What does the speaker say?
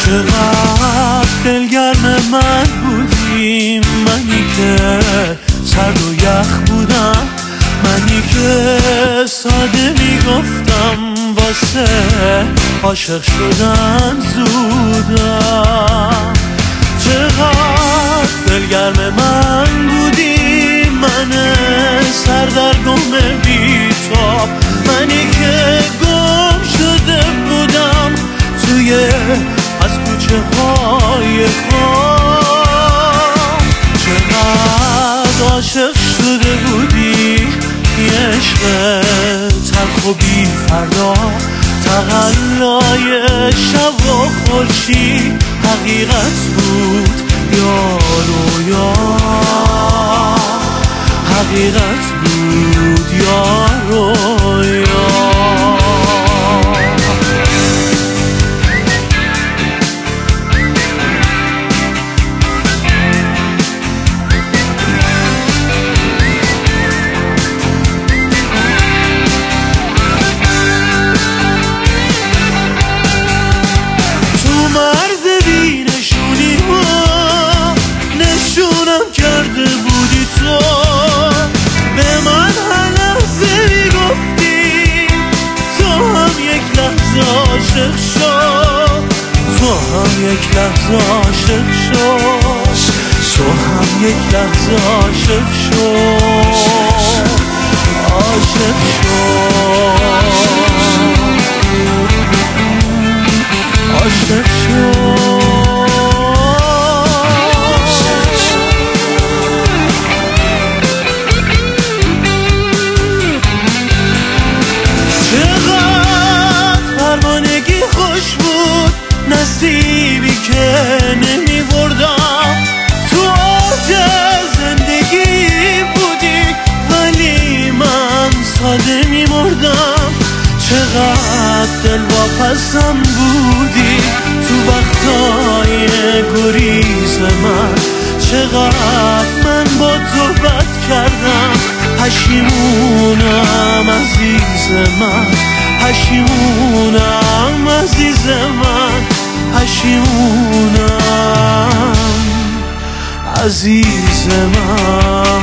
چقدر دلگرم من بودی، منی که سرد و یخ بودم، منی که ساده میگفتم واسه عاشق شدن زودم. چقدر دلگرم من بودی، من سردرگم بی‌تاب، منی که گم شده بودم توی از کوچه های خواب. چقدر عاشق شده بودی، یه عشق تلخ و بی فردا، تقلای شب و خورشید حقیقت بود یا رویا، حقیقت بود یا رویا. کرده بودی تو به من هر لحظه میگفتی تو هم یک لحظه عاشق شد، تو هم یک لحظه عاشق شد، تو هم یک لحظه عاشق شد، عاشق شد، عاشق شد. نصیبی که نمی بردم، تو آج زندگی بودی ولی من ساده می مردم. چقدر دلواپسم بودی تو وقتای گریز من، چقدر من با تو بد کردم، پشیمونم عزیز من، پشیمونم عزیز من، پشیمونم عزیز من.